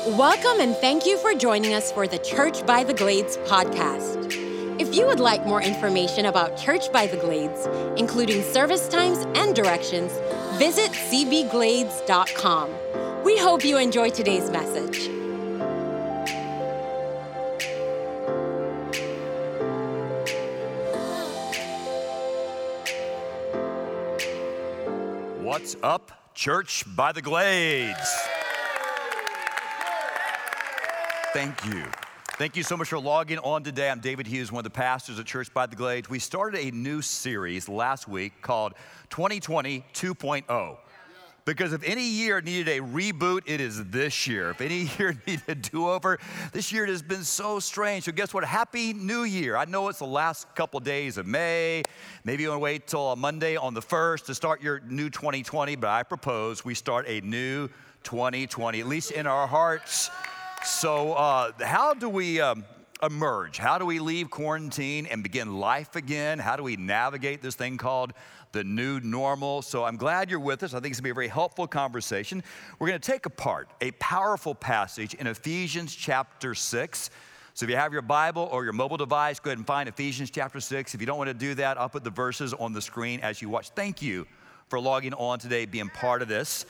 Welcome and thank you for joining us for the Church by the Glades podcast. If you would like more information about Church by the Glades, including service times and directions, visit cbglades.com. We hope you enjoy today's message. What's up, Church by the Glades? Thank you. Thank you so much for logging on today. I'm David Hughes, one of the pastors at Church by the Glades. We started a new series last week called 2020 2.0. Because if any year needed a reboot, it is this year. If any year needed a do-over, this year it has been so strange. So guess what? Happy New Year. I know it's the last couple days of May. Maybe you want to wait till Monday on the 1st to start your new 2020, but I propose we start a new 2020, at least in our hearts. So how do we emerge? How do we leave quarantine and begin life again? How do we navigate this thing called the new normal? So I'm glad you're with us. I think it's going to be a very helpful conversation. We're going to take apart a powerful passage in Ephesians chapter 6. So if you have your Bible or your mobile device, go ahead and find Ephesians chapter 6. If you don't want to do that, I'll put the verses on the screen as you watch. Thank you for logging on today, being part of this.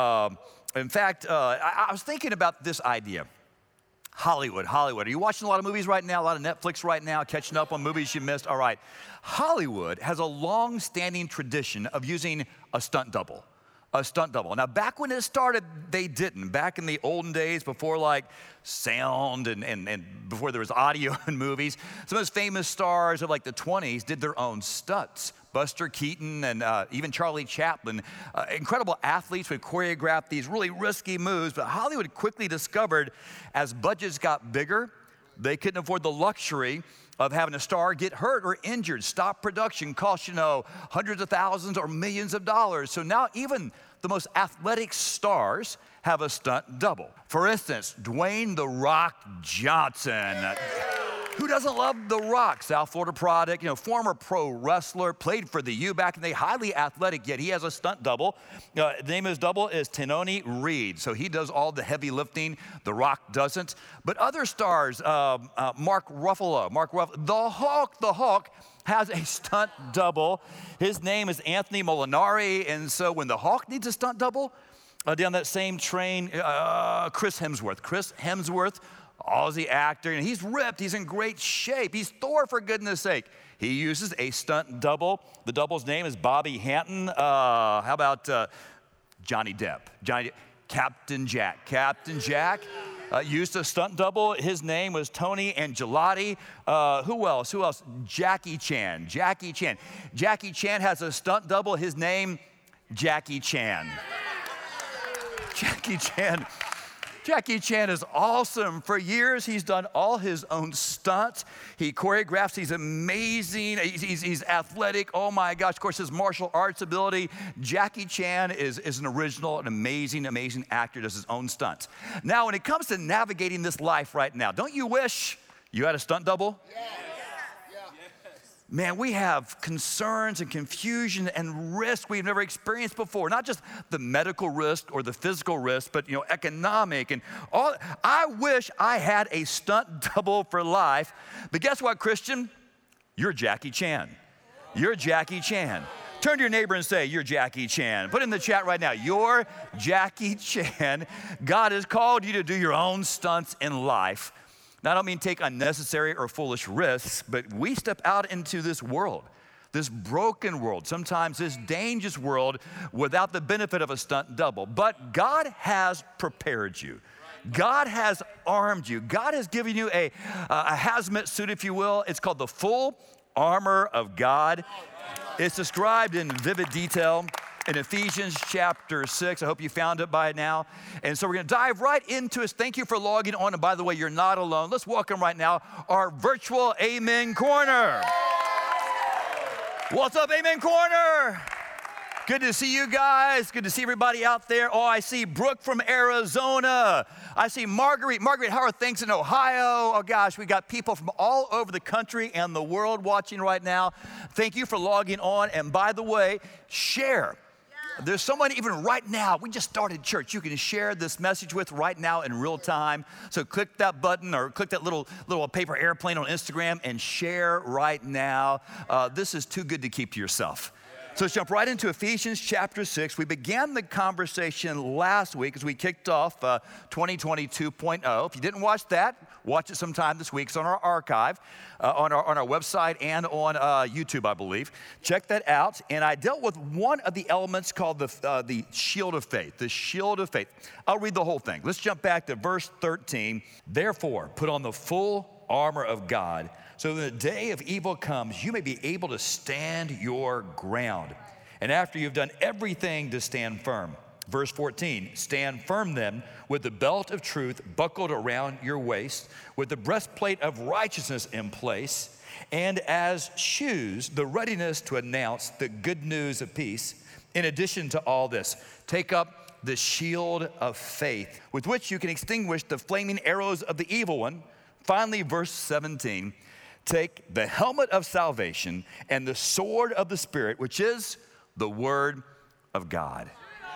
In fact, I was thinking about this idea. Hollywood. Are you watching a lot of movies right now? A lot of Netflix right now, catching up on movies you missed? All right. Hollywood has a long-standing tradition of using a stunt double. A stunt double. Now, back when it started, they didn't. Back in the olden days, before like sound and before there was audio in movies, some of those famous stars of like the 20s did their own stunts. Buster Keaton and even Charlie Chaplin, incredible athletes would choreograph these really risky moves, but Hollywood quickly discovered as budgets got bigger, they couldn't afford the luxury of having a star get hurt or injured. Stop production costs, hundreds of thousands or millions of dollars. So now even the most athletic stars have a stunt double. For instance, Dwayne "The Rock" Johnson. Who doesn't love The Rock? South Florida product, former pro wrestler, played for the U back in the day, highly athletic, yet he has a stunt double. The name of his double is Tenoni Reed. So he does all the heavy lifting. The Rock doesn't. But other stars, Mark Ruffalo, the Hulk has a stunt double. His name is Anthony Molinari. And so when the Hulk needs a stunt double, down that same train, Chris Hemsworth, Aussie actor, and he's ripped, he's in great shape. He's Thor, for goodness sake. He uses a stunt double. The double's name is Bobby Hanton. How about Johnny Depp? Captain Jack used a stunt double. His name was Tony Angelotti. Who else? Jackie Chan has a stunt double. His name, Jackie Chan. Jackie Chan is awesome. For years, he's done all his own stunts. He choreographs. He's amazing. He's athletic. Oh my gosh. Of course, his martial arts ability. Jackie Chan is an original, an amazing actor, does his own stunts. Now, when it comes to navigating this life right now, don't you wish you had a stunt double? Yes. Man, we have concerns and confusion and risk we've never experienced before. Not just the medical risk or the physical risk, but economic and all. I wish I had a stunt double for life. But guess what, Christian? You're Jackie Chan. You're Jackie Chan. Turn to your neighbor and say, "You're Jackie Chan." Put in the chat right now, "You're Jackie Chan." God has called you to do your own stunts in life. Now, I don't mean take unnecessary or foolish risks, but we step out into this world, this broken world, sometimes this dangerous world without the benefit of a stunt double. But God has prepared you. God has armed you. God has given you a hazmat suit, if you will. It's called the full armor of God. It's described in vivid detail in Ephesians chapter 6. I hope you found it by now. And so we're going to dive right into it. Thank you for logging on. And by the way, you're not alone. Let's welcome right now our virtual Amen Corner. What's up, Amen Corner? Good to see you guys. Good to see everybody out there. Oh, I see Brooke from Arizona. I see Marguerite. Marguerite, how are things in Ohio? Oh gosh, we got people from all over the country and the world watching right now. Thank you for logging on. And by the way, share. There's someone even right now, we just started church, you can share this message with right now in real time. So click that button or click that little paper airplane on Instagram and share right now. This is too good to keep to yourself. So let's jump right into Ephesians chapter 6. We began the conversation last week as we kicked off 2020 2.0. If you didn't watch that, watch it sometime this week. It's on our archive, on our website and on YouTube, I believe. Check that out. And I dealt with one of the elements called the shield of faith, the shield of faith. I'll read the whole thing. Let's jump back to verse 13. Therefore, put on the full armor of God, so that the day of evil comes, you may be able to stand your ground. And after you've done everything, to stand firm. Verse 14, stand firm then with the belt of truth buckled around your waist, with the breastplate of righteousness in place, and as shoes, the readiness to announce the good news of peace. In addition to all this, take up the shield of faith, with which you can extinguish the flaming arrows of the evil one. Finally, verse 17, take the helmet of salvation and the sword of the Spirit, which is the word of God.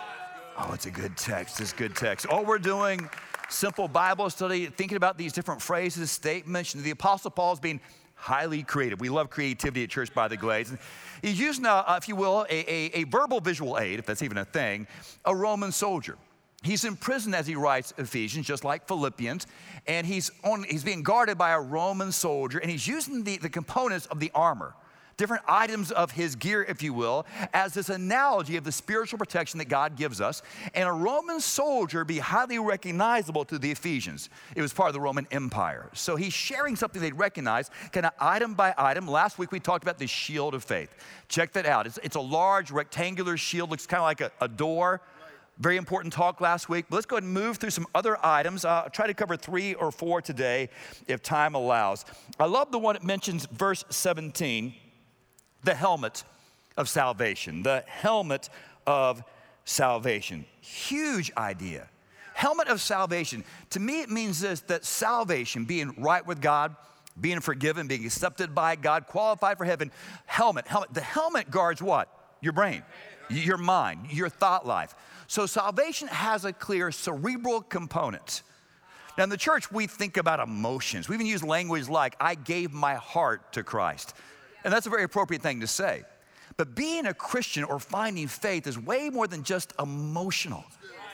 Oh, it's a good text. It's a good text. All we're doing, simple Bible study, thinking about these different phrases, statements. The Apostle Paul is being highly creative. We love creativity at Church by the Glades. And he's using, if you will, a verbal visual aid, if that's even a thing, a Roman soldier. He's in prison as he writes Ephesians, just like Philippians, and he's being guarded by a Roman soldier, and he's using the components of the armor, different items of his gear, if you will, as this analogy of the spiritual protection that God gives us. And a Roman soldier be highly recognizable to the Ephesians. It was part of the Roman Empire. So he's sharing something they'd recognize, kind of item by item. Last week we talked about the shield of faith. Check that out. It's a large rectangular shield, looks kind of like a door. Very important talk last week. But let's go ahead and move through some other items. I'll try to cover 3 or 4 today if time allows. I love the one that mentions verse 17, the helmet of salvation. The helmet of salvation. Huge idea. Helmet of salvation. To me, it means this, that salvation, being right with God, being forgiven, being accepted by God, qualified for heaven. Helmet. The helmet guards what? Your brain, your mind, your thought life. So salvation has a clear cerebral component. Now in the church, we think about emotions. We even use language like, I gave my heart to Christ. And that's a very appropriate thing to say. But being a Christian or finding faith is way more than just emotional.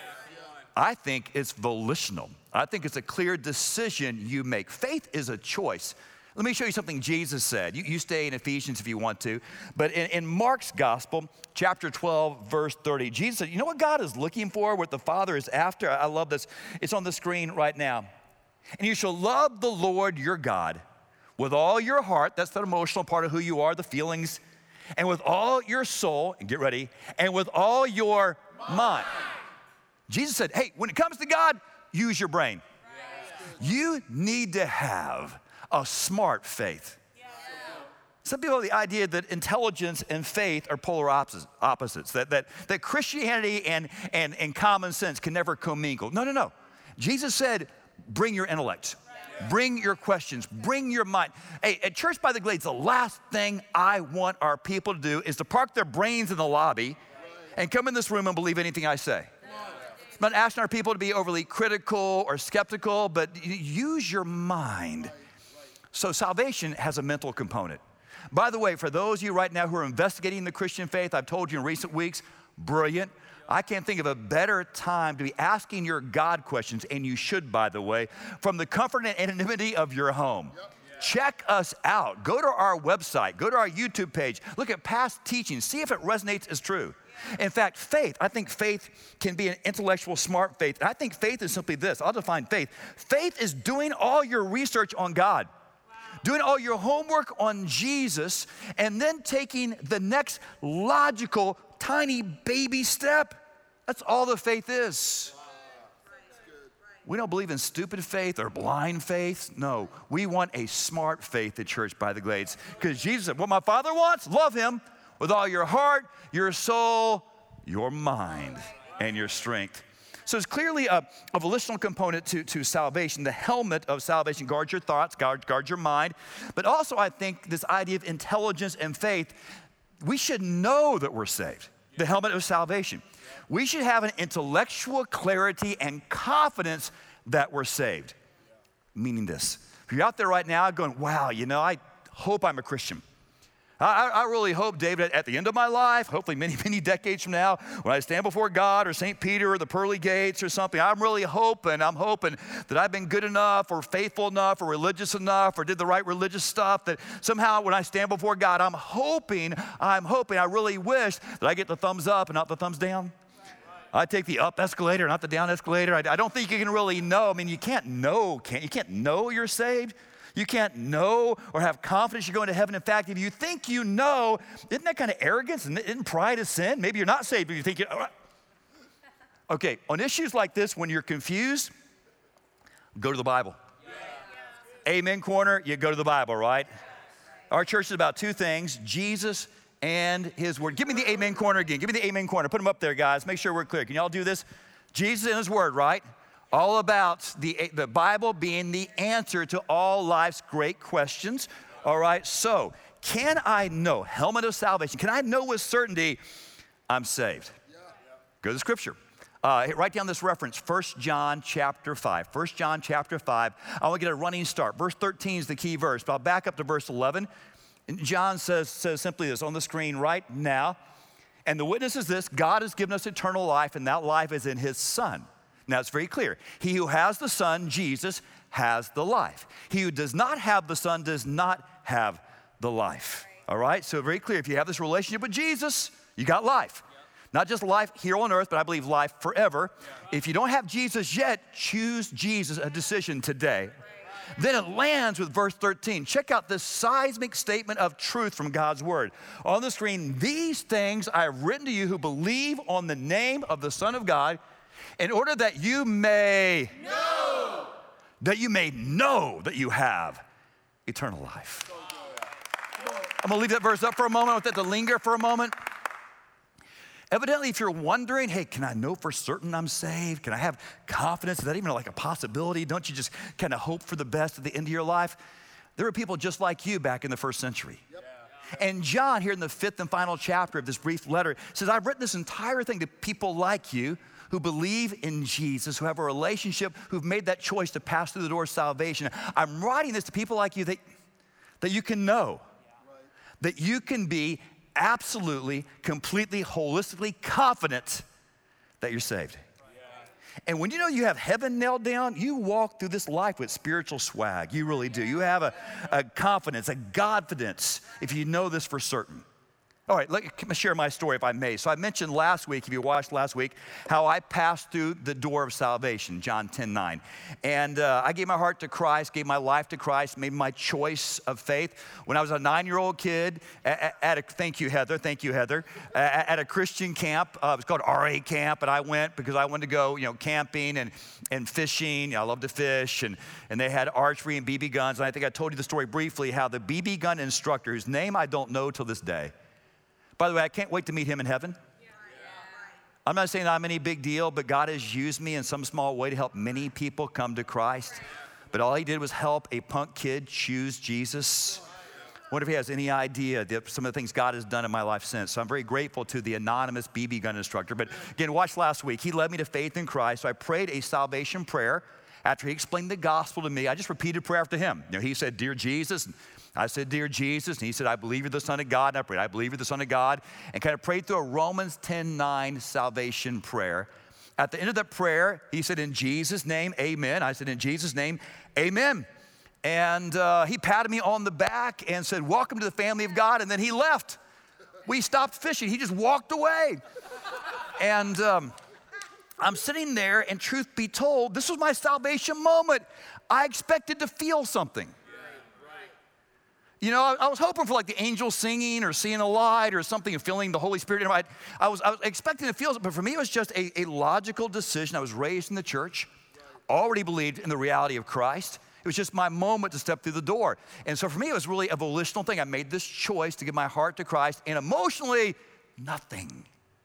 I think it's volitional. I think it's a clear decision you make. Faith is a choice. Let me show you something Jesus said. You stay in Ephesians if you want to. But in Mark's gospel, chapter 12, verse 30, Jesus said, you know what God is looking for, what the Father is after? I love this. It's on the screen right now. And you shall love the Lord your God with all your heart. That's the emotional part of who you are, the feelings. And with all your soul, and get ready, and with all your mind. Jesus said, hey, when it comes to God, use your brain. You need to have a smart faith. Some people have the idea that intelligence and faith are polar opposites, that Christianity and common sense can never commingle. No. Jesus said, bring your intellect, bring your questions, bring your mind. Hey, at Church by the Glades, the last thing I want our people to do is to park their brains in the lobby and come in this room and believe anything I say. I'm not asking our people to be overly critical or skeptical, but use your mind. So salvation has a mental component. By the way, for those of you right now who are investigating the Christian faith, I've told you in recent weeks, brilliant. I can't think of a better time to be asking your God questions, and you should, by the way, from the comfort and anonymity of your home. Check us out. Go to our website. Go to our YouTube page. Look at past teachings. See if it resonates as true. In fact, faith, I think faith can be an intellectual, smart faith. And I think faith is simply this. I'll define faith. Faith is doing all your research on God. Doing all your homework on Jesus, and then taking the next logical, tiny baby step. That's all the faith is. We don't believe in stupid faith or blind faith. No, we want a smart faith at Church by the Glades. Because Jesus said, what my Father wants, love him with all your heart, your soul, your mind, and your strength. So it's clearly a volitional component to salvation. The helmet of salvation guards your thoughts, guards your mind. But also I think this idea of intelligence and faith, we should know that we're saved. The helmet of salvation. We should have an intellectual clarity and confidence that we're saved. Meaning this, if you're out there right now going, wow, I hope I'm a Christian. I really hope, David, at the end of my life, hopefully many, many decades from now, when I stand before God or St. Peter or the pearly gates or something, I'm hoping that I've been good enough or faithful enough or religious enough or did the right religious stuff that somehow when I stand before God, I'm hoping, I really wish that I get the thumbs up and not the thumbs down. I take the up escalator, not the down escalator. I don't think you can really know. I mean, you can't know you're saved. You can't know or have confidence you're going to heaven. In fact, if you think you know, isn't that kind of arrogance? And isn't pride a sin? Maybe you're not saved if you think you're... Okay, on issues like this, when you're confused, go to the Bible. Yeah. Amen corner, you go to the Bible, right? Our church is about two things, Jesus and his word. Give me the amen corner again. Give me the amen corner. Put them up there, guys. Make sure we're clear. Can y'all do this? Jesus and his word, right? All about the Bible being the answer to all life's great questions. All right, so can I know, helmet of salvation, can I know with certainty I'm saved? Go to the scripture. Write down this reference, 1 John chapter 5. 1 John chapter 5. I want to get a running start. Verse 13 is the key verse, but I'll back up to verse 11. And John says simply this on the screen right now. And the witness is this, God has given us eternal life, and that life is in his Son. Now, it's very clear. He who has the Son, Jesus, has the life. He who does not have the Son does not have the life. All right? So very clear. If you have this relationship with Jesus, you got life. Not just life here on earth, but I believe life forever. If you don't have Jesus yet, choose Jesus, a decision today. Then it lands with verse 13. Check out this seismic statement of truth from God's word. On the screen, these things I have written to you who believe on the name of the Son of God, in order that you may know that you have eternal life. I'm gonna leave that verse up for a moment. I want that to linger for a moment. Evidently, if you're wondering, hey, can I know for certain I'm saved? Can I have confidence? Is that even like a possibility? Don't you just kind of hope for the best at the end of your life? There were people just like you back in the first century. Yep. And John, here in the 5th and final chapter of this brief letter, says, I've written this entire thing to people like you who believe in Jesus, who have a relationship, who've made that choice to pass through the door of salvation. I'm writing this to people like you that you can know, that you can be absolutely, completely, holistically confident that you're saved. And when you know you have heaven nailed down, you walk through this life with spiritual swag. You really do. You have a confidence, a Godfidence, if you know this for certain. All right, let me share my story if I may. So I mentioned last week, if you watched last week, how I passed through the door of salvation, John 10:9. And I gave my heart to Christ, gave my life to Christ, made my choice of faith. When I was a 9-year-old kid thank you, Heather, at a Christian camp. It was called RA Camp, and I went because I wanted to go, camping and fishing. I love to fish, and they had archery and BB guns. And I think I told you the story briefly, how the BB gun instructor, whose name I don't know till this day. By the way, I can't wait to meet him in heaven. I'm not saying I'm any big deal, but God has used me in some small way to help many people come to Christ. But all he did was help a punk kid choose Jesus. I wonder if he has any idea that some of the things God has done in my life since. So I'm very grateful to the anonymous BB gun instructor. But again, watch last week. He led me to faith in Christ. So I prayed a salvation prayer. After he explained the gospel to me, I just repeated prayer after him. He said, Dear Jesus. I said, Dear Jesus, and he said, I believe you're the Son of God. And I prayed, I believe you're the Son of God, and kind of prayed through a Romans 10:9 salvation prayer. At the end of that prayer, he said, in Jesus' name, amen. I said, in Jesus' name, amen. And he patted me on the back and said, welcome to the family of God, and then he left. We stopped fishing. He just walked away. And I'm sitting there, and truth be told, this was my salvation moment. I expected to feel something. I was hoping for like the angels singing or seeing a light or something and feeling the Holy Spirit. I was expecting to feel it, but for me it was just a logical decision. I was raised in the church, already believed in the reality of Christ. It was just my moment to step through the door. And so for me it was really a volitional thing. I made this choice to give my heart to Christ, and emotionally, nothing.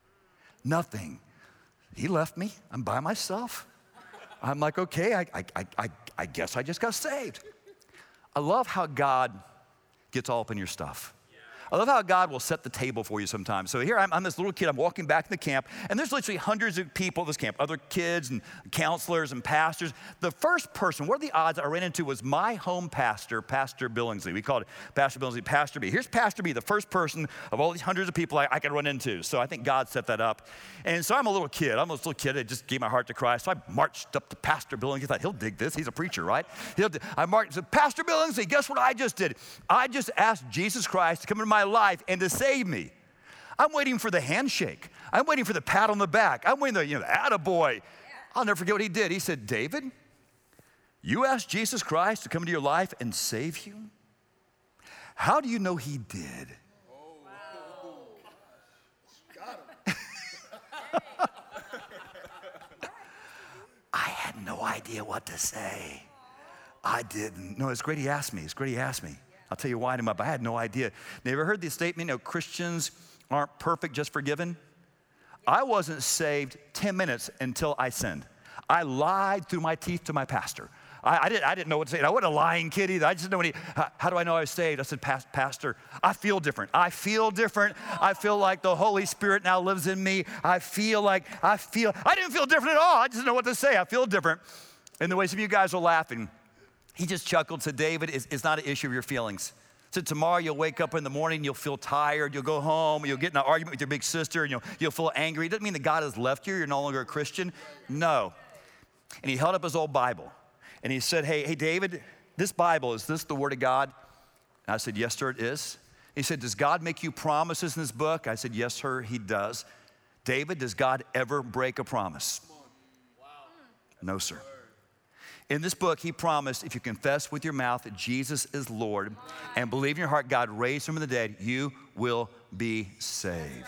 He left me. I'm by myself. I'm like, okay, I guess I just got saved. I love how God gets all up in your stuff. I love how God will set the table for you sometimes. So here I'm this little kid, I'm walking back in the camp, and there's literally hundreds of people at this camp, other kids and counselors and pastors. The first person, what are the odds I ran into was my home pastor, Pastor Billingsley. We called it Pastor Billingsley, Pastor B. Here's Pastor B, the first person of all these hundreds of people I could run into. So I think God set that up. And so I'm a little kid. I'm a little kid that just gave my heart to Christ. So I marched up to Pastor Billingsley. I thought, he'll dig this. He's a preacher, right? I marched and said, Pastor Billingsley, guess what I just did? I just asked Jesus Christ to come into my life and to save me. I'm waiting for the handshake. I'm waiting for the pat on the back. I'm waiting for the attaboy. I'll never forget what he did. He said, David, you asked Jesus Christ to come into your life and save you? How do you know he did? I had no idea what to say. I didn't. No, it's great he asked me. I'll tell you why in a minute, but I had no idea. You ever heard the statement, Christians aren't perfect, just forgiven? I wasn't saved 10 minutes until I sinned. I lied through my teeth to my pastor. I didn't know what to say. I wasn't a lying kid either. I just didn't know how do I know I was saved? I said, Pastor, I feel different. I feel like the Holy Spirit now lives in me. I didn't feel different at all. I just didn't know what to say. I feel different. And the way some of you guys are laughing, he just chuckled, said, David, it's not an issue of your feelings. Said tomorrow you'll wake up in the morning, you'll feel tired, you'll go home, you'll get in an argument with your big sister, and you'll feel angry. It doesn't mean that God has left you, you're no longer a Christian. No. And he held up his old Bible, and he said, hey, David, this Bible, is this the Word of God? And I said, yes, sir, it is. He said, does God make you promises in this book? I said, yes, sir, he does. David, does God ever break a promise? Wow. No, sir. In this book, he promised if you confess with your mouth that Jesus is Lord and believe in your heart God raised him from the dead, you will be saved.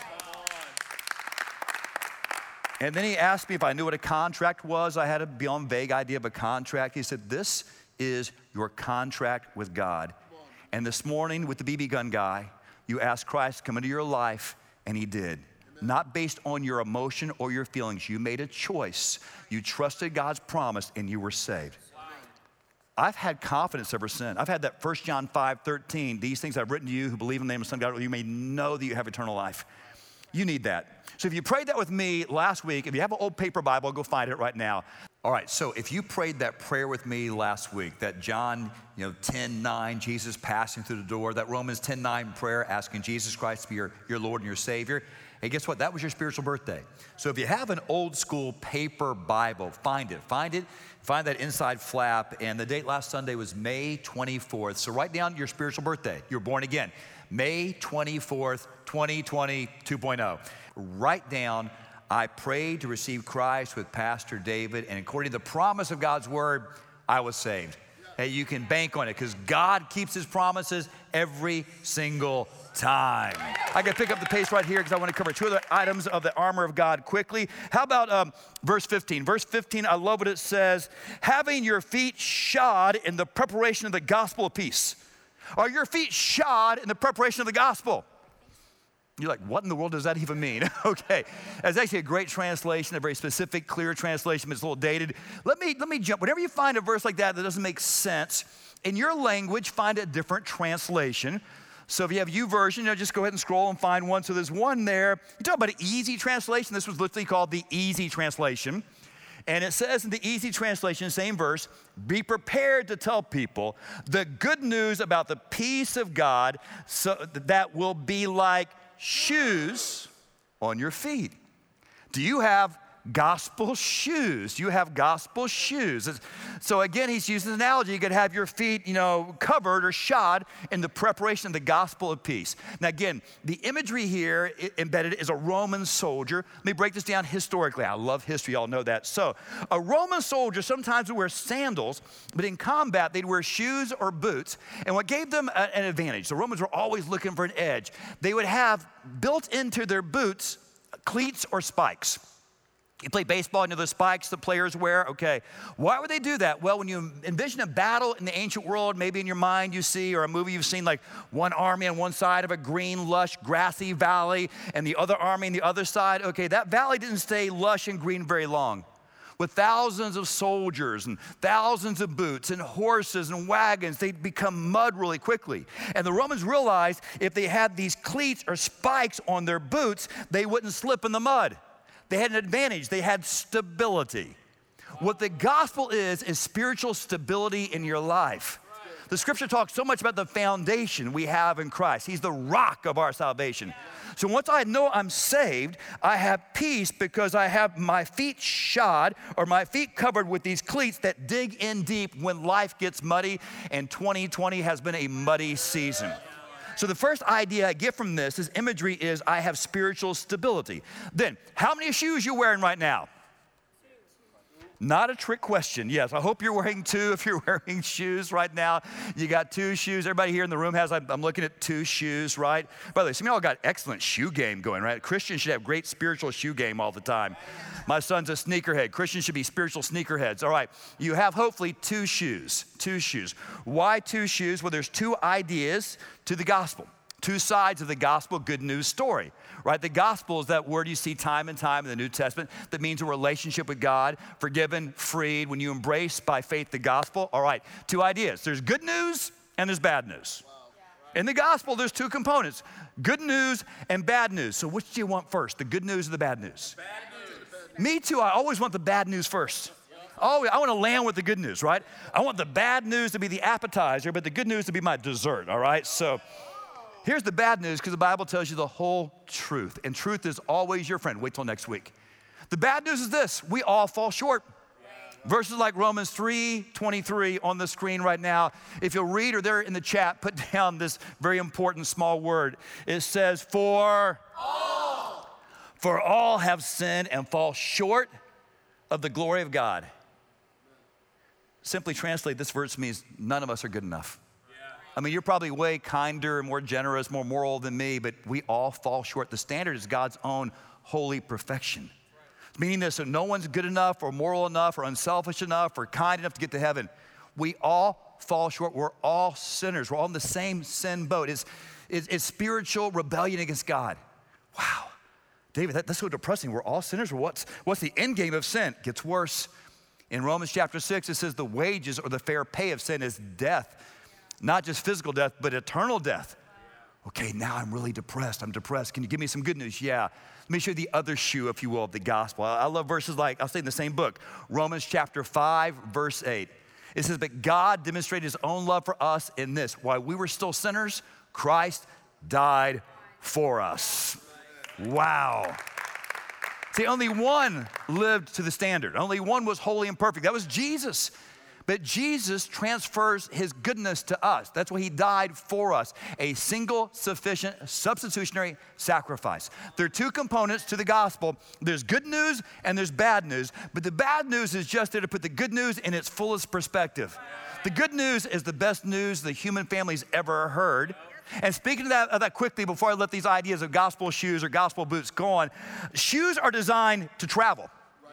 And then he asked me if I knew what a contract was. I had a beyond vague idea of a contract. He said, this is your contract with God. And this morning with the BB gun guy, you asked Christ to come into your life, and he did. Not based on your emotion or your feelings. You made a choice. You trusted God's promise and you were saved. I've had confidence ever since. I've had that 1 John 5:13. These things I've written to you who believe in the name of the Son of God, you may know that you have eternal life. You need that. So if you prayed that with me last week, if you have an old paper Bible, go find it right now. All right, so if you prayed that prayer with me last week, that John 10:9, Jesus passing through the door, that Romans 10:9 prayer asking Jesus Christ to be your Lord and your Savior, hey, guess what? That was your spiritual birthday. So if you have an old school paper Bible, find that inside flap. And the date last Sunday was May 24th. So write down your spiritual birthday. You were born again. May 24th, 2020, 2.0. Write down, I prayed to receive Christ with Pastor David, and according to the promise of God's word, I was saved. Hey, you can bank on it because God keeps his promises every single time. I can pick up the pace right here because I want to cover two other items of the armor of God quickly. How about verse 15? Verse 15, I love what it says, having your feet shod in the preparation of the gospel of peace. Are your feet shod in the preparation of the gospel? You're like, what in the world does that even mean? Okay, that's actually a great translation, a very specific, clear translation, but it's a little dated. Let me jump. Whenever you find a verse like that doesn't make sense, in your language, find a different translation. So if you have YouVersion, just go ahead and scroll and find one. So there's one there. You talk about an easy translation. This was literally called the easy translation. And it says in the easy translation, same verse, be prepared to tell people the good news about the peace of God so that will be like shoes on your feet. Do you have gospel shoes? You have gospel shoes. So again, he's using an analogy. You could have your feet, covered or shod in the preparation of the gospel of peace. Now again, the imagery here embedded is a Roman soldier. Let me break this down historically. I love history, y'all know that. So a Roman soldier sometimes would wear sandals, but in combat, they'd wear shoes or boots. And what gave them an advantage, the Romans were always looking for an edge. They would have built into their boots cleats or spikes. You play baseball, the spikes the players wear? Okay. Why would they do that? Well, when you envision a battle in the ancient world, maybe in your mind you see, or a movie you've seen, like one army on one side of a green, lush, grassy valley, and the other army on the other side. Okay, that valley didn't stay lush and green very long. with thousands of soldiers and thousands of boots and horses and wagons. They'd become mud really quickly. And the Romans realized if they had these cleats or spikes on their boots, they wouldn't slip in the mud. They had an advantage. They had stability. What the gospel is spiritual stability in your life. The scripture talks so much about the foundation we have in Christ. He's the rock of our salvation. So once I know I'm saved, I have peace because I have my feet shod or my feet covered with these cleats that dig in deep when life gets muddy, and 2020 has been a muddy season. So the first idea I get from this imagery is I have spiritual stability. Then, how many shoes you wearing right now? Not a trick question. Yes, I hope you're wearing 2 if you're wearing shoes right now. You got 2 shoes. Everybody here in the room has, I'm looking at 2 shoes, right? By the way, some of y'all got excellent shoe game going, right? Christians should have great spiritual shoe game all the time. My son's a sneakerhead. Christians should be spiritual sneakerheads. All right, you have hopefully 2 shoes. 2 shoes. Why 2 shoes? Well, there's 2 ideas to the gospel. 2 sides of the gospel good news story, right? The gospel is that word you see time and time in the New Testament that means a relationship with God, forgiven, freed, when you embrace by faith the gospel. All right, 2 ideas. There's good news and there's bad news. In the gospel, there's 2 components, good news and bad news. So which do you want first, the good news or the bad news? Bad news. Me too, I always want the bad news first. Oh, I want to land with the good news, right? I want the bad news to be the appetizer, but the good news to be my dessert, all right? So here's the bad news, because the Bible tells you the whole truth, and truth is always your friend. Wait till next week. The bad news is this: we all fall short. Verses like Romans 3:23 on the screen right now. If you'll read or there in the chat, put down this very important small word. It says, for all have sinned and fall short of the glory of God. Simply translate, this verse means none of us are good enough. I mean, you're probably way kinder, more generous, more moral than me, but we all fall short. The standard is God's own holy perfection. It's meaning this, so no one's good enough or moral enough or unselfish enough or kind enough to get to heaven. We all fall short. We're all sinners. We're all in the same sin boat. It's spiritual rebellion against God. Wow. David, that's so depressing. We're all sinners. What's the end game of sin? It gets worse. In Romans chapter 6, it says the wages or the fair pay of sin is death. Not just physical death, but eternal death. Okay, now I'm really depressed. I'm depressed. Can you give me some good news? Yeah. Let me show you the other shoe, if you will, of the gospel. I love verses like, I'll say in the same book, Romans chapter 5, verse 8. It says, but God demonstrated his own love for us in this: while we were still sinners, Christ died for us. Wow. See, only one lived to the standard. Only one was holy and perfect. That was Jesus. But Jesus transfers his goodness to us. That's why he died for us. A single, sufficient, substitutionary sacrifice. There are 2 components to the gospel. There's good news and there's bad news. But the bad news is just there to put the good news in its fullest perspective. The good news is the best news the human family's ever heard. And speaking of that quickly, before I let these ideas of gospel shoes or gospel boots go on, shoes are designed to travel.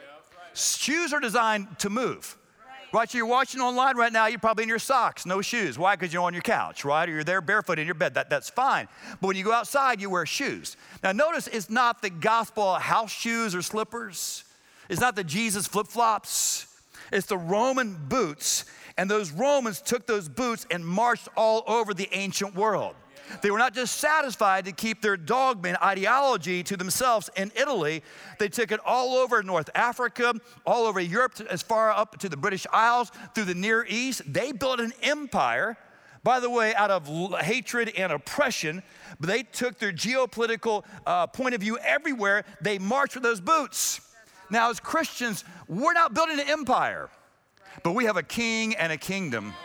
Shoes are designed to move. Right, so you're watching online right now, you're probably in your socks, no shoes. Why? Because you're on your couch, right? Or you're there barefoot in your bed. That's fine. But when you go outside, you wear shoes. Now notice it's not the gospel house shoes or slippers. It's not the Jesus flip-flops. It's the Roman boots. And those Romans took those boots and marched all over the ancient world. They were not just satisfied to keep their dogman ideology to themselves in Italy. They took it all over North Africa, all over Europe, as far up to the British Isles, through the Near East. They built an empire, by the way, out of hatred and oppression. But they took their geopolitical point of view everywhere. They marched with those boots. Now, as Christians, we're not building an empire, but we have a king and a kingdom.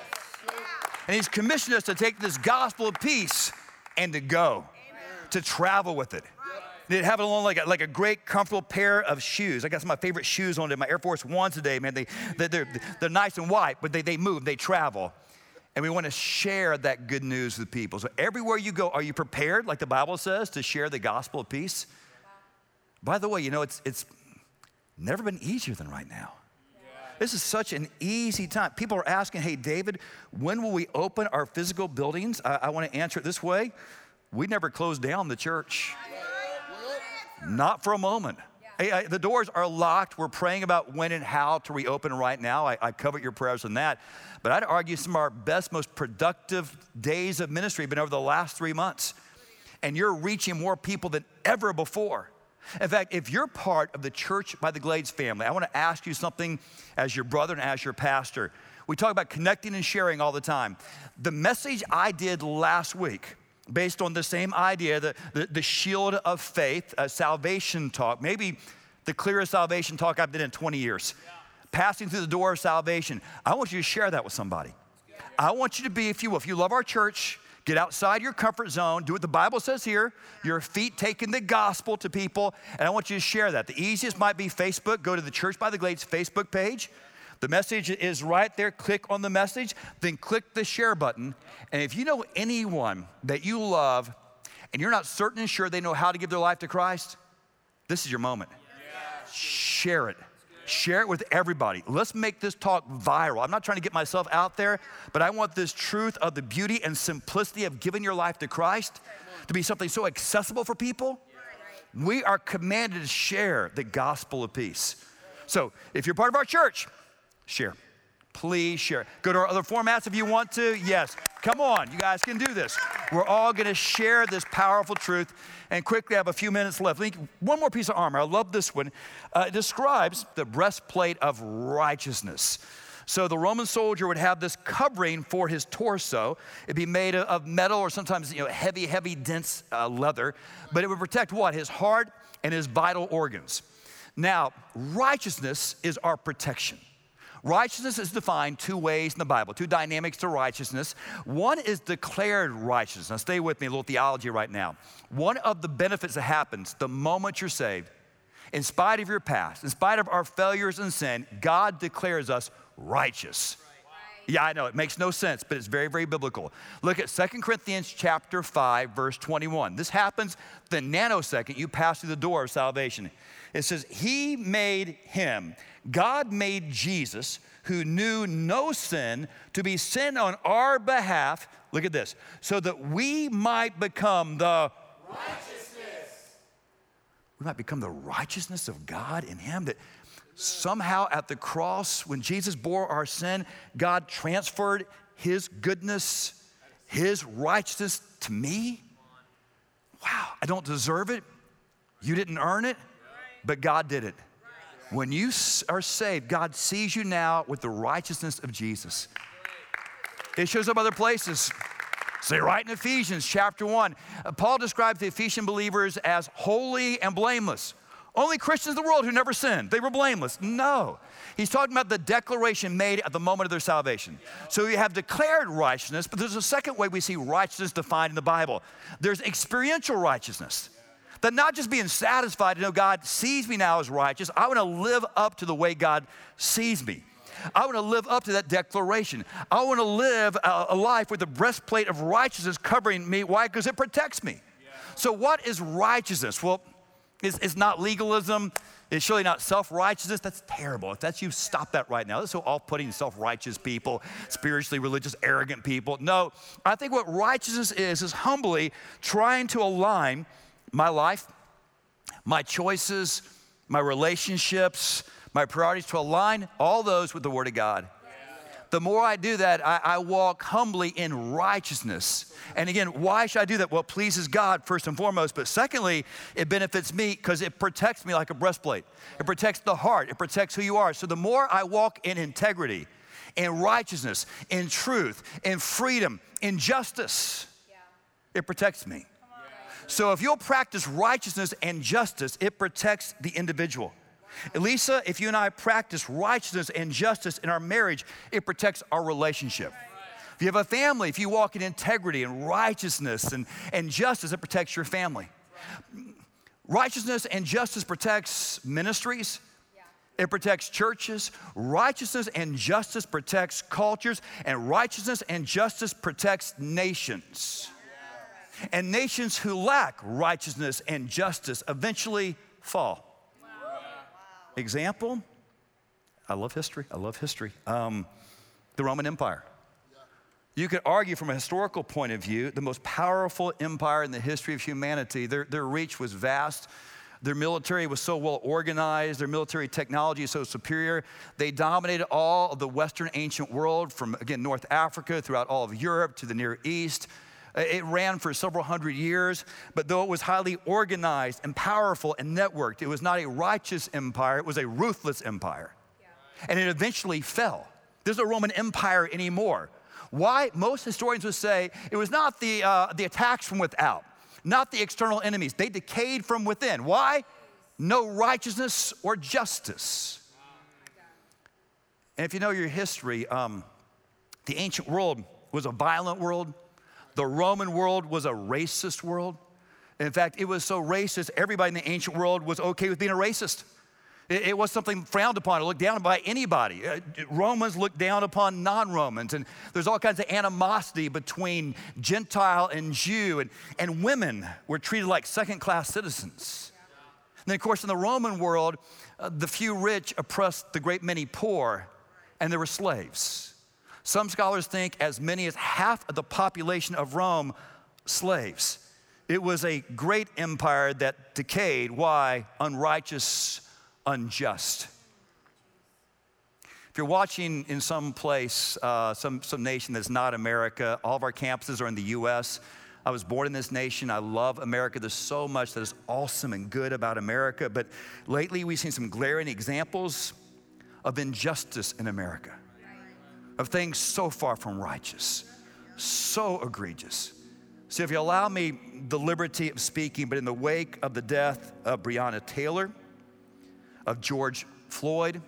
And he's commissioned us to take this gospel of peace and to go, to travel with it. They'd have it along like a great, comfortable pair of shoes. I got some of my favorite shoes on today, my Air Force Ones today, man. They're nice and white, but they move, they travel. And we want to share that good news with people. So everywhere you go, are you prepared, like the Bible says, to share the gospel of peace? By the way, you know, it's never been easier than right now. This is such an easy time. People are asking, hey, David, when will we open our physical buildings? I want to answer it this way. We never closed down the church. Not for a moment. The doors are locked. We're praying about when and how to reopen right now. I covet your prayers on that. But I'd argue some of our best, most productive days of ministry have been over the last 3 months. And you're reaching more people than ever before. In fact, if you're part of the Church by the Glades family, I want to ask you something as your brother and as your pastor. We talk about connecting and sharing all the time. The message I did last week, based on the same idea, the shield of faith, salvation talk, maybe the clearest salvation talk I've done in 20 years. Yeah. Passing through the door of salvation. I want you to share that with somebody. Yeah. I want you to be, if you love our church, get outside your comfort zone, do what the Bible says here, your feet taking the gospel to people, and I want you to share that. The easiest might be Facebook. Go to the Church by the Glades Facebook page. The message is right there. Click on the message, then click the share button. And if you know anyone that you love and you're not certain and sure they know how to give their life to Christ, this is your moment. Yeah. Share it. Share it with everybody. Let's make this talk viral. I'm not trying to get myself out there, but I want this truth of the beauty and simplicity of giving your life to Christ to be something so accessible for people. We are commanded to share the gospel of peace. So if you're part of our church, share. Please share. Go to our other formats if you want to. Yes, come on, you guys can do this. We're all gonna share this powerful truth. And quickly, I have a few minutes left. One more piece of armor. I love this one. It describes the breastplate of righteousness. So the Roman soldier would have this covering for his torso. It'd be made of metal or sometimes heavy, dense leather. But it would protect what? His heart and his vital organs. Now, righteousness is our protection. Righteousness is defined two ways in the Bible, two dynamics to righteousness. One is declared righteousness. Now stay with me, a little theology right now. One of the benefits that happens the moment you're saved, in spite of your past, in spite of our failures and sin, God declares us righteous. Yeah, I know, it makes no sense, but it's very, very biblical. Look at 2 Corinthians chapter 5, verse 21. This happens the nanosecond you pass through the door of salvation. It says, he made him, God made Jesus, who knew no sin, to be sin on our behalf, look at this, so that we might become the righteousness. We might become the righteousness of God in him, that somehow at the cross, when Jesus bore our sin, God transferred his goodness, his righteousness to me. Wow, I don't deserve it. You didn't earn it, but God did it. When you are saved, God sees you now with the righteousness of Jesus. It shows up other places. Say right in Ephesians chapter 1, Paul describes the Ephesian believers as holy and blameless. Only Christians in the world who never sinned, they were blameless. No, he's talking about the declaration made at the moment of their salvation. So you have declared righteousness, but there's a second way we see righteousness defined in the Bible. There's experiential righteousness. That not just being satisfied to know God sees me now as righteous, I want to live up to the way God sees me. I want to live up to that declaration. I want to live a life with the breastplate of righteousness covering me. Why? Because it protects me. So what is righteousness? Well, it's not legalism. It's surely not self-righteousness. That's terrible. If that's you, stop that right now. That's so off-putting, self-righteous people, spiritually religious, arrogant people. No, I think what righteousness is humbly trying to align my life, my choices, my relationships, my priorities, to align all those with the Word of God. The more I do that, I walk humbly in righteousness. And again, why should I do that? Well, it pleases God first and foremost, but secondly, it benefits me because it protects me like a breastplate. It protects the heart. It protects who you are. So the more I walk in integrity, in righteousness, in truth, in freedom, in justice, it protects me. So if you'll practice righteousness and justice, it protects the individual. Elisa, if you and I practice righteousness and justice in our marriage, it protects our relationship. If you have a family, if you walk in integrity and righteousness and justice, it protects your family. Righteousness and justice protects ministries. It protects churches. Righteousness and justice protects cultures. And righteousness and justice protects nations. And nations who lack righteousness and justice eventually fall. Example, I love history. The Roman Empire. You could argue from a historical point of view, the most powerful empire in the history of humanity. Their reach was vast. Their military was so well organized, their military technology is so superior. They dominated all of the Western ancient world from, again, North Africa, throughout all of Europe to the Near East. It ran for several hundred years, but though it was highly organized and powerful and networked, it was not a righteous empire, it was a ruthless empire. And it eventually fell. There's no Roman Empire anymore. Why? Most historians would say it was not the attacks from without, not the external enemies. They decayed from within. Why? No righteousness or justice. And if you know your history, the ancient world was a violent world. The Roman world was a racist world. In fact, it was so racist, everybody in the ancient world was okay with being a racist. It was something frowned upon or looked down by anybody. Romans looked down upon non-Romans, and there's all kinds of animosity between Gentile and Jew, and women were treated like second-class citizens. And then, of course, in the Roman world, the few rich oppressed the great many poor, and there were slaves. Some scholars think as many as half of the population of Rome, slaves. It was a great empire that decayed. Why? Unrighteous, unjust. If you're watching in some place, some nation that's not America, all of our campuses are in the U.S. I was born in this nation. I love America. There's so much that is awesome and good about America. But lately, we've seen some glaring examples of injustice in America, of things so far from righteous, so egregious. So if you allow me the liberty of speaking, but in the wake of the death of Breonna Taylor, of George Floyd,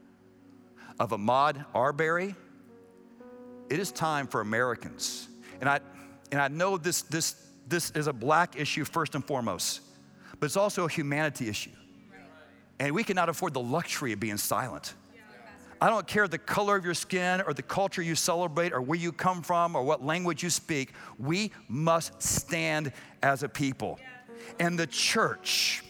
of Ahmaud Arbery, it is time for Americans. And I know this is a black issue first and foremost, but it's also a humanity issue. And we cannot afford the luxury of being silent. I don't care the color of your skin or the culture you celebrate or where you come from or what language you speak. We must stand as a people. And the church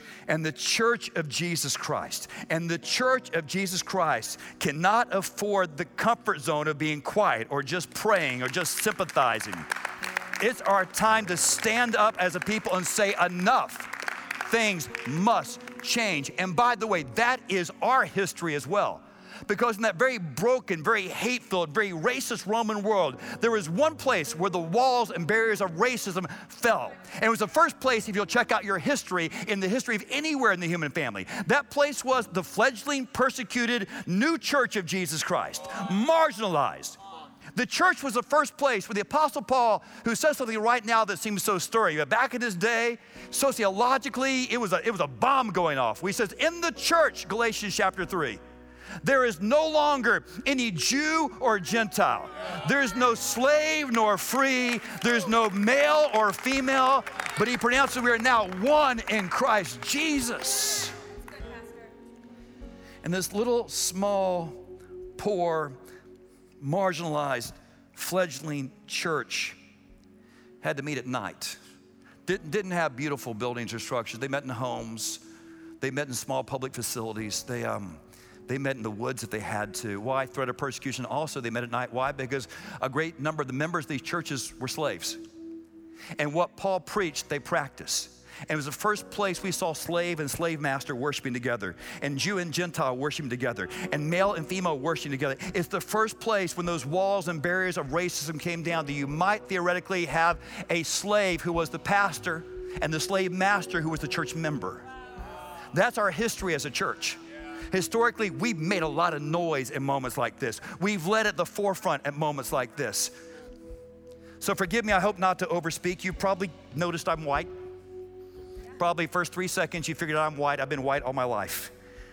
of Jesus Christ, and the church of Jesus Christ cannot afford the comfort zone of being quiet or just praying or just sympathizing. It's our time to stand up as a people and say enough. Things must change. And by the way, that is our history as well. Because in that very broken, very hate-filled, very racist Roman world, there was one place where the walls and barriers of racism fell. And it was the first place, if you'll check out your history, in the history of anywhere in the human family. That place was the fledgling, persecuted, new church of Jesus Christ, marginalized. The church was the first place where the Apostle Paul, who says something right now that seems so stirring, but back in his day, sociologically, it was a bomb going off. He says, in the church, Galatians chapter 3, there is no longer any Jew or Gentile. There's no slave nor free. There's no male or female. But he pronounced that we are now one in Christ Jesus. And this little, small, poor, marginalized, fledgling church had to meet at night. Didn't have beautiful buildings or structures. They met in homes. They met in small public facilities. They met in the woods if they had to. Why? Threat of persecution. Also, they met at night. Why? Because a great number of the members of these churches were slaves. And what Paul preached, they practiced. And it was the first place we saw slave and slave master worshiping together, and Jew and Gentile worshiping together, and male and female worshiping together. It's the first place when those walls and barriers of racism came down that you might theoretically have a slave who was the pastor and the slave master who was the church member. That's our history as a church. Historically, we've made a lot of noise in moments like this. We've led at the forefront at moments like this. So forgive me, I hope not to overspeak. You probably noticed I'm white. Probably first 3 seconds you figured out I'm white. I've been white all my life.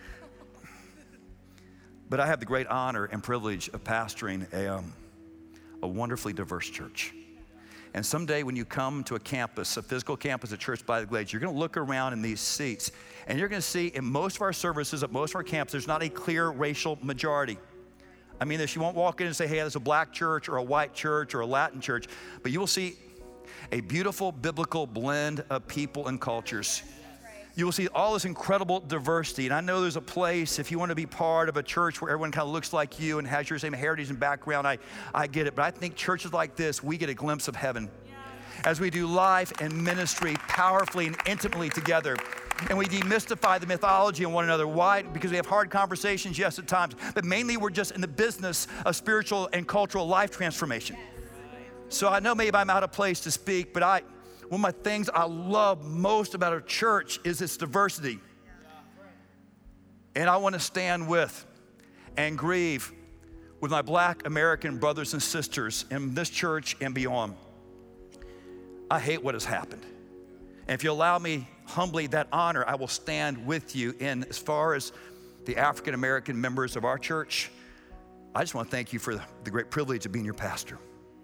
But I have the great honor and privilege of pastoring a wonderfully diverse church. And someday when you come to a campus, a physical campus at Church by the Glades, you're gonna look around in these seats and you're gonna see in most of our services at most of our camps, there's not a clear racial majority. I mean, you won't walk in and say, hey, there's a black church or a white church or a Latin church, but you will see a beautiful biblical blend of people and cultures. You will see all this incredible diversity. And I know there's a place, if you want to be part of a church where everyone kind of looks like you and has your same heritage and background, I get it. But I think churches like this, we get a glimpse of heaven. As we do life and ministry powerfully and intimately together, and we demystify the mythology in one another. Why? Because we have hard conversations, yes, at times, but mainly we're just in the business of spiritual and cultural life transformation. So I know maybe I'm out of place to speak, but one of my things I love most about our church is its diversity. And I want to stand with and grieve with my Black American brothers and sisters in this church and beyond. I hate what has happened. And if you allow me humbly that honor, I will stand with you. And as far as the African American members of our church, I just want to thank you for the great privilege of being your pastor.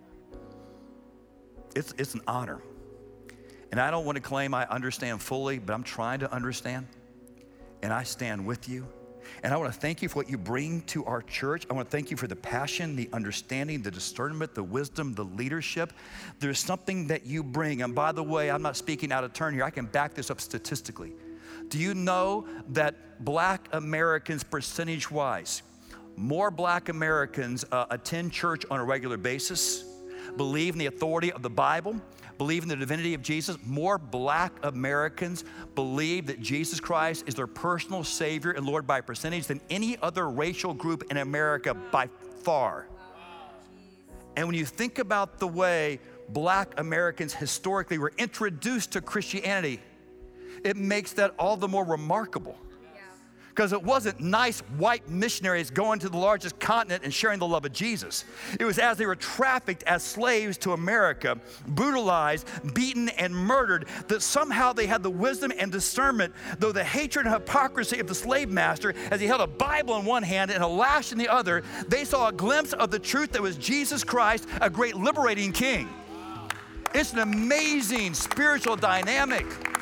It's an honor. And I don't want to claim I understand fully, but I'm trying to understand. And I stand with you. And I want to thank you for what you bring to our church. I want to thank you for the passion, the understanding, the discernment, the wisdom, the leadership. There's something that you bring. And by the way, I'm not speaking out of turn here. I can back this up statistically. Do you know that Black Americans, percentage-wise, more Black Americans attend church on a regular basis, believe in the authority of the Bible, believe in the divinity of Jesus? More Black Americans believe that Jesus Christ is their personal Savior and Lord by percentage than any other racial group in America by far. And when you think about the way Black Americans historically were introduced to Christianity, it makes that all the more remarkable. Because it wasn't nice white missionaries going to the largest continent and sharing the love of Jesus. It was as they were trafficked as slaves to America, brutalized, beaten, and murdered, that somehow they had the wisdom and discernment, though the hatred and hypocrisy of the slave master, as he held a Bible in one hand and a lash in the other, they saw a glimpse of the truth that was Jesus Christ, a great liberating king. It's an amazing spiritual dynamic.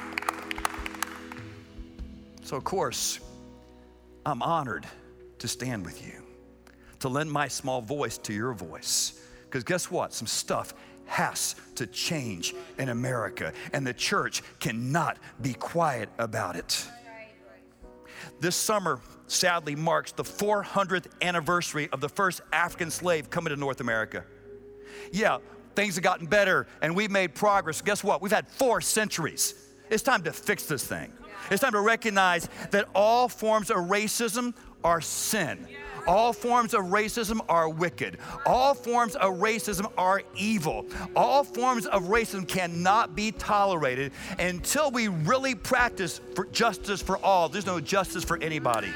So of course, I'm honored to stand with you, to lend my small voice to your voice. Because guess what? Some stuff has to change in America, and the church cannot be quiet about it. This summer, sadly, marks the 400th anniversary of the first African slave coming to North America. Yeah, things have gotten better, and we've made progress. Guess what? We've had 4 centuries. It's time to fix this thing. It's time to recognize that all forms of racism are sin. All forms of racism are wicked. All forms of racism are evil. All forms of racism cannot be tolerated until we really practice for justice for all. There's no justice for anybody.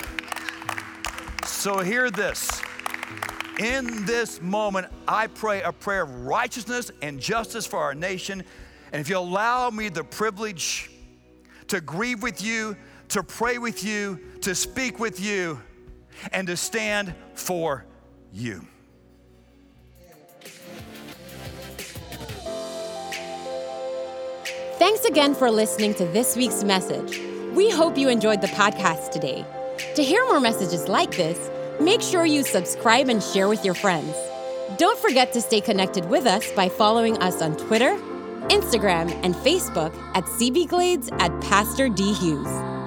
So hear this. In this moment, I pray a prayer of righteousness and justice for our nation. And if you allow me the privilege to grieve with you, to pray with you, to speak with you, and to stand for you. Thanks again for listening to this week's message. We hope you enjoyed the podcast today. To hear more messages like this, make sure you subscribe and share with your friends. Don't forget to stay connected with us by following us on Twitter, Instagram, and Facebook at CB Glades at Pastor D. Hughes.